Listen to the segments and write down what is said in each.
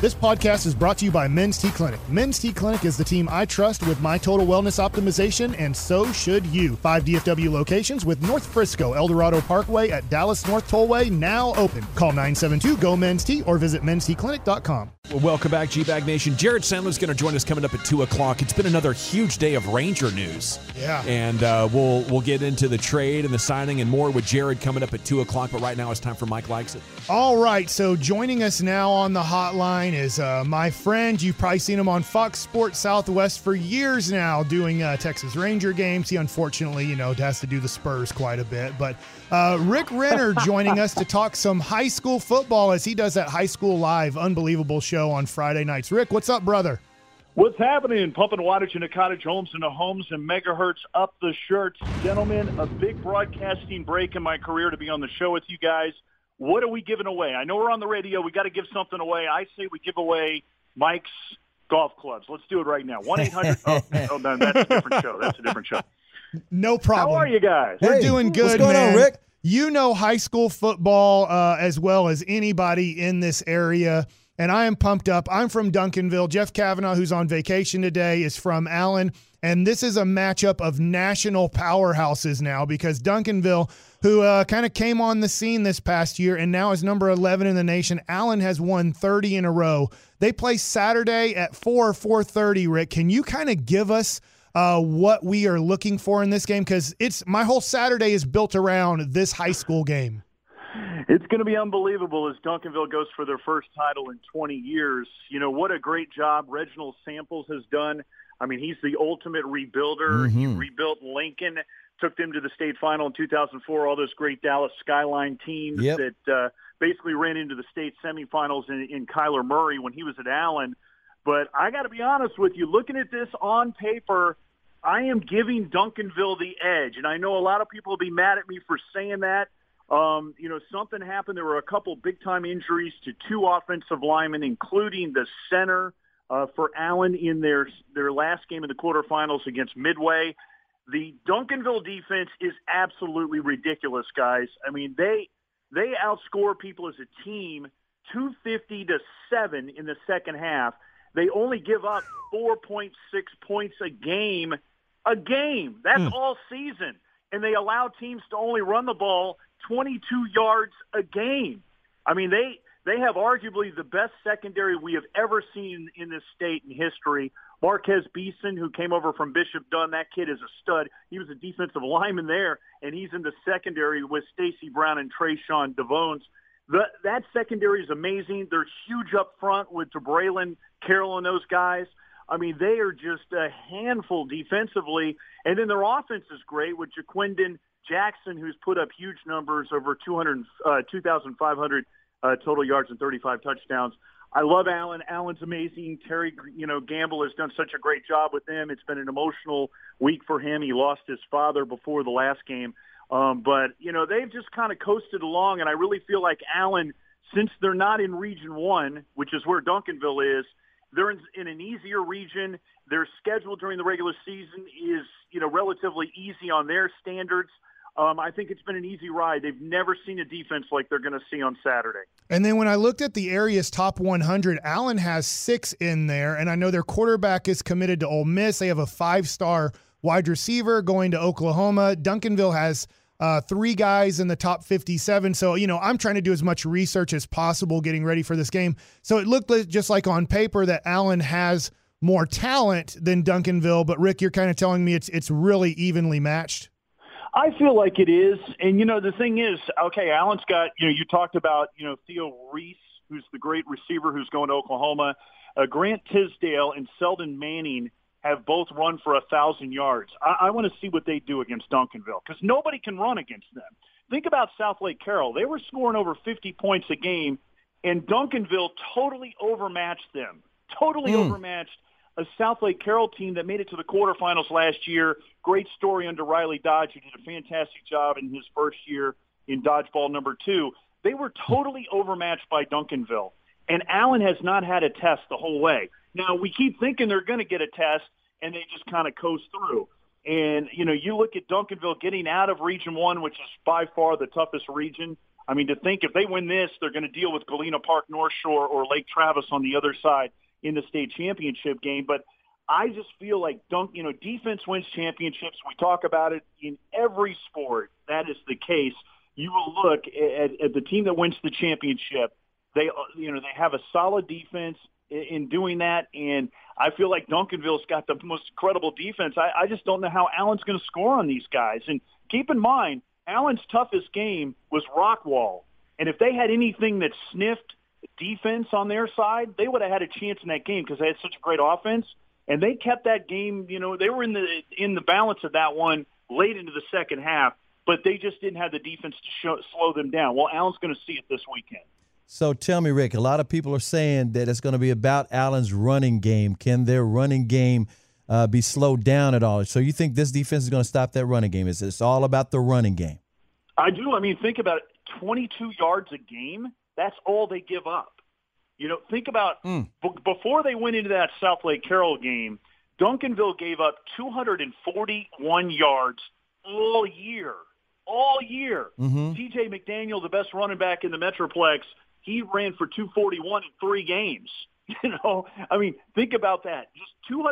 This podcast is brought to you by Men's T Clinic. Men's T Clinic is the team I trust with my total wellness optimization, and so should you. 5 DFW locations with North Frisco, El Dorado Parkway at Dallas North Tollway now open. Call 972-GO-MEN'S-T or visit mensteclinic.com. Well, welcome back, G-Bag Nation. Jared Sandler's going to join us coming up at 2 o'clock. It's been another huge day of Ranger news. Yeah. And we'll get into the trade and the signing and more with Jared coming up at 2 o'clock. But right now it's time for Mike Likes It. All right, so joining us now on the hotline is my friend. You've probably seen him on Fox Sports Southwest for years now doing Texas Ranger games. He unfortunately, has to do the Spurs quite a bit. But Rick Renner joining us to talk some high school football as he does that High School Live unbelievable show on Friday nights. Rick, what's up, brother? What's happening? Pumping wattage into cottage homes, into homes and megahertz up the shirts. Gentlemen, a big broadcasting break in my career to be on the show with you guys. What are we giving away? I know we're on the radio. We got to give something away. I say we give away Mike's golf clubs. Let's do it right now. 1-800. Oh, no, that's a different show. That's a different show. No problem. How are you guys? We're doing good, what's going man. on, Rick? You know high school football as well as anybody in this area, and I am pumped up. I'm from Duncanville. Jeff Kavanaugh, who's on vacation today, is from Allen, and this is a matchup of national powerhouses now because Duncanville, who kind of came on the scene this past year and now is number 11 in the nation, Allen has won 30 in a row. They play Saturday at 4:30, Rick. Can you kind of give us what we are looking for in this game? Because my whole Saturday is built around this high school game. It's going to be unbelievable as Duncanville goes for their first title in 20 years. What a great job Reginald Samples has done. I mean, he's the ultimate rebuilder. He rebuilt Lincoln, took them to the state final in 2004, all those great Dallas Skyline teams that basically ran into the state semifinals in Kyler Murray when he was at Allen. But I got to be honest with you, looking at this on paper, I am giving Duncanville the edge. And I know a lot of people will be mad at me for saying that. Something happened. There were a couple big-time injuries to 2 offensive linemen, including the center for Allen in their last game in the quarterfinals against Midway. The Duncanville defense is absolutely ridiculous, guys. I mean, they outscore people as a team 250-7 in the second half. They only give up 4.6 points a game. That's all season. And they allow teams to only run the ball 22 yards a game. I mean, they have arguably the best secondary we have ever seen in this state in history. Marquez Beeson, who came over from Bishop Dunn, that kid is a stud. He was a defensive lineman there, and he's in the secondary with Stacy Brown and Trayshawn DeVones. That secondary is amazing. They're huge up front with DeBraylen, Carroll, and those guys. I mean, they are just a handful defensively. And then their offense is great with Jaquindon Jackson, who's put up huge numbers, over 2,500 total yards and 35 touchdowns. I love Allen. Allen's amazing. Terry, Gamble has done such a great job with them. It's been an emotional week for him. He lost his father before the last game. But they've just kind of coasted along, and I really feel like Allen, since they're not in Region 1, which is where Duncanville is, they're in an easier region. Their schedule during the regular season is, relatively easy on their standards. I think it's been an easy ride. They've never seen a defense like they're going to see on Saturday. And then when I looked at the area's top 100, Allen has 6 in there, and I know their quarterback is committed to Ole Miss. They have a 5-star wide receiver going to Oklahoma. Duncanville has 3 guys in the top 57. So, I'm trying to do as much research as possible getting ready for this game. So it looked just like on paper that Allen has more talent than Duncanville. But, Rick, you're kind of telling me it's really evenly matched? I feel like it is. And, the thing is, okay, Allen's got, you talked about, Theo Reese, who's the great receiver who's going to Oklahoma. Grant Tisdale and Selden Manning have both run for 1,000 yards. I want to see what they do against Duncanville because nobody can run against them. Think about South Lake Carroll. They were scoring over 50 points a game, and Duncanville totally overmatched them, overmatched a South Lake Carroll team that made it to the quarterfinals last year. Great story under Riley Dodge, who did a fantastic job in his first year in dodgeball number 2. They were totally overmatched by Duncanville, and Allen has not had a test the whole way. Now, we keep thinking they're going to get a test, and they just kind of coast through. And, you look at Duncanville getting out of Region 1, which is by far the toughest region. I mean, to think if they win this, they're going to deal with Galena Park, North Shore, or Lake Travis on the other side in the state championship game. But I just feel like defense wins championships. We talk about it in every sport. That is the case. You will look at the team that wins the championship. They have a solid defense in doing that, and I feel like Duncanville's got the most incredible defense. I just don't know how Allen's going to score on these guys. And keep in mind, Allen's toughest game was Rockwall, and if they had anything that sniffed defense on their side, they would have had a chance in that game because they had such a great offense. And they kept that game, they were in the balance of that one late into the second half, but they just didn't have the defense to slow them down. Well, Allen's going to see it this weekend. So tell me, Rick, a lot of people are saying that it's going to be about Allen's running game. Can their running game be slowed down at all? So you think this defense is going to stop that running game? Is it's all about the running game? I do. I mean, think about it. 22 yards a game, that's all they give up. Think about before they went into that South Lake Carroll game, Duncanville gave up 241 yards all year. All year. TJ McDaniel, the best running back in the Metroplex, he ran for 241 in 3 games. I mean, think about that. Just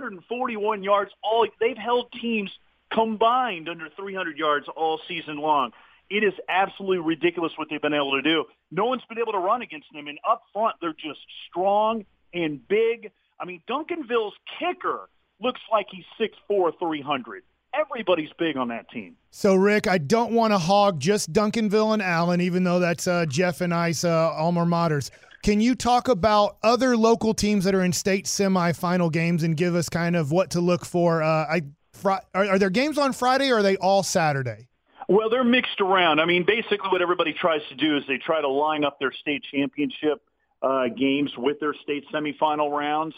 241 yards. They've held teams combined under 300 yards all season long. It is absolutely ridiculous what they've been able to do. No one's been able to run against them. And up front, they're just strong and big. I mean, Duncanville's kicker looks like he's 6'4", 300. Everybody's big on that team. So, Rick, I don't want to hog just Duncanville and Allen, even though that's Jeff and I's alma maters. Can you talk about other local teams that are in state semifinal games and give us kind of what to look for? Are there games on Friday or are they all Saturday? Well, they're mixed around. I mean, basically what everybody tries to do is they try to line up their state championship games with their state semifinal rounds.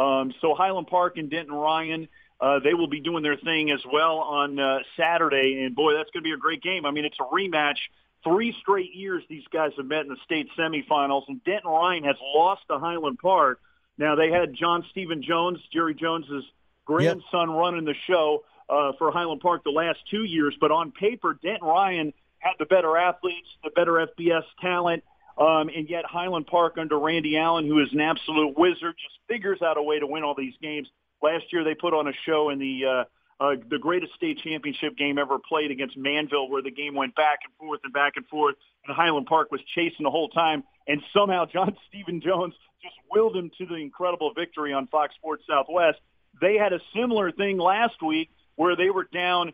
So Highland Park and Denton Ryan, they will be doing their thing as well on Saturday. And, boy, that's going to be a great game. I mean, it's a rematch. 3 straight years these guys have met in the state semifinals, and Denton Ryan has lost to Highland Park. Now, they had John Stephen Jones, Jerry Jones's grandson, running the show for Highland Park the last 2 years. But on paper, Denton Ryan had the better athletes, the better FBS talent, and yet Highland Park under Randy Allen, who is an absolute wizard, just figures out a way to win all these games. Last year they put on a show in the greatest state championship game ever played against Manville, where the game went back and forth, and Highland Park was chasing the whole time. And somehow John Stephen Jones just willed him to the incredible victory on Fox Sports Southwest. They had a similar thing last week where they were down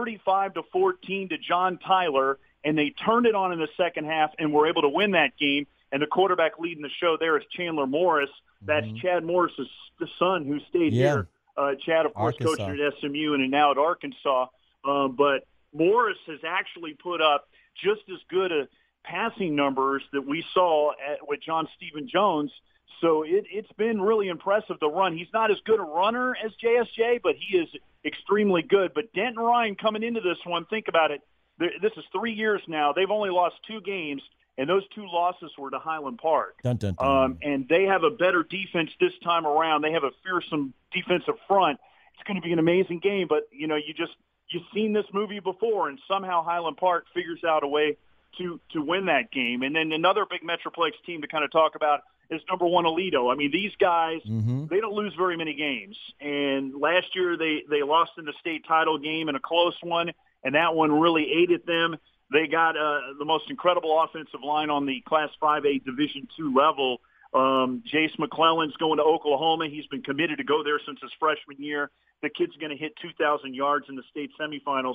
35-14 to John Tyler, and they turned it on in the second half and were able to win that game. And the quarterback leading the show there is Chandler Morris. That's Chad Morris's son who stayed here. Chad, of course, Arkansas. coaching at SMU and now at Arkansas. But Morris has actually put up just as good a passing numbers that we saw with John Stephen Jones. So it's been really impressive, the run. He's not as good a runner as JSJ, but he is extremely good. But Denton Ryan coming into this one, think about it. This is 3 years now. They've only lost 2 games, and those 2 losses were to Highland Park. Dun, dun, dun. And they have a better defense this time around. They have a fearsome defensive front. It's going to be an amazing game. But, you've seen this movie before, and somehow Highland Park figures out a way to win that game. And then another big Metroplex team to kind of talk about is number 1 Aledo. I mean, these guys, they don't lose very many games. And last year they lost in the state title game in a close one, and that one really aided them. They got the most incredible offensive line on the Class 5A Division II level. Jace McClellan's going to Oklahoma. He's been committed to go there since his freshman year. The kid's going to hit 2,000 yards in the state semifinals.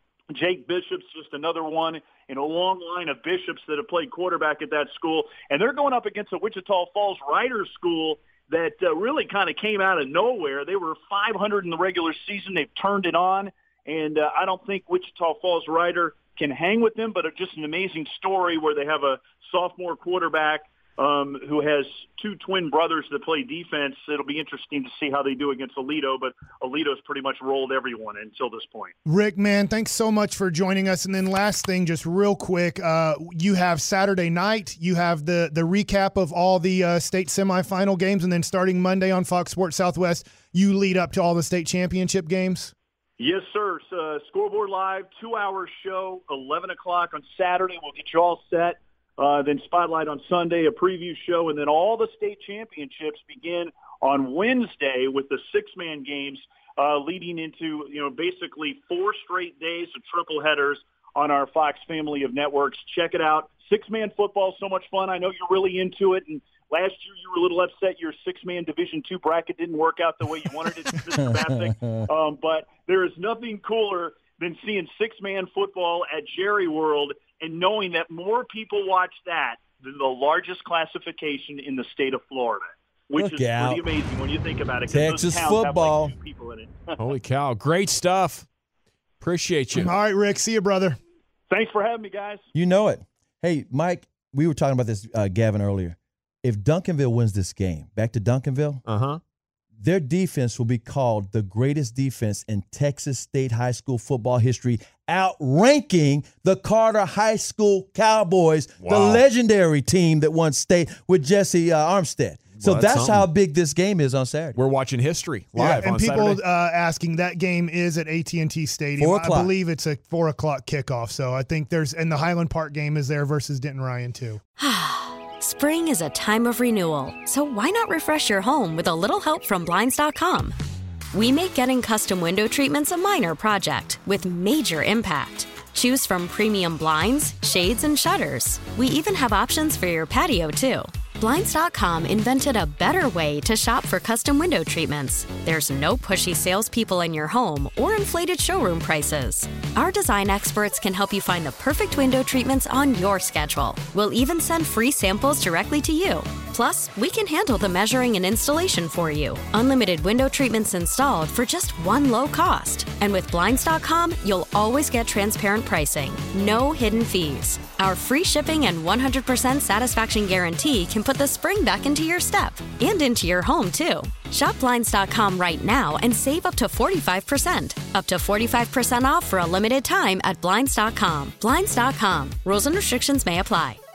Jake Bishop's just another one in a long line of Bishops that have played quarterback at that school. And they're going up against a Wichita Falls Riders school that really kind of came out of nowhere. They were 500 in the regular season. They've turned it on. And I don't think Wichita Falls Rider can hang with them, but it's just an amazing story where they have a sophomore quarterback who has 2 twin brothers that play defense. It'll be interesting to see how they do against Aledo, but Aledo's pretty much rolled everyone until this point. Rick, man, thanks so much for joining us. And then last thing, just real quick, you have Saturday night. You have the recap of all the state semifinal games, and then starting Monday on Fox Sports Southwest, you lead up to all the state championship games? Yes, sir. Scoreboard Live, 2-hour show, 11 o'clock on Saturday. We'll get you all set. then Spotlight on Sunday, a preview show, and then all the state championships begin on Wednesday with the six-man games leading into, basically 4 straight days of triple headers on our Fox family of networks. Check it out. Six-man football, so much fun. I know you're really into it, and last year you were a little upset your six-man Division II bracket didn't work out the way you wanted it to, Mr. Bassick. But there is nothing cooler than seeing six-man football at Jerry World and knowing that more people watch that than the largest classification in the state of Florida, which is pretty amazing when you think about it. Texas football. Have like 2 people in it. Holy cow. Great stuff. Appreciate you. All right, Rick. See you, brother. Thanks for having me, guys. You know it. Hey, Mike, we were talking about this, Gavin, earlier. If Duncanville wins this game, back to Duncanville, their defense will be called the greatest defense in Texas State high school football history, outranking the Carter High School Cowboys, the legendary team that won state with Jesse Armstead. So that's how big this game is on Saturday. We're watching history live and on people Saturday. Asking, that game is at AT&T Stadium. 4 o'clock. I believe it's a 4 o'clock kickoff. So I think and the Highland Park game is there versus Denton Ryan too. Spring is a time of renewal, so why not refresh your home with a little help from Blinds.com? We make getting custom window treatments a minor project with major impact. Choose from premium blinds, shades, and shutters. We even have options for your patio, too. Blinds.com invented a better way to shop for custom window treatments. There's no pushy salespeople in your home or inflated showroom prices. Our design experts can help you find the perfect window treatments on your schedule. We'll even send free samples directly to you. Plus, we can handle the measuring and installation for you. Unlimited window treatments installed for just one low cost. And with Blinds.com, you'll always get transparent pricing. No hidden fees. Our free shipping and 100% satisfaction guarantee can put the spring back into your step and into your home, too. Shop Blinds.com right now and save up to 45%. Up to 45% off for a limited time at Blinds.com. Blinds.com. Rules and restrictions may apply.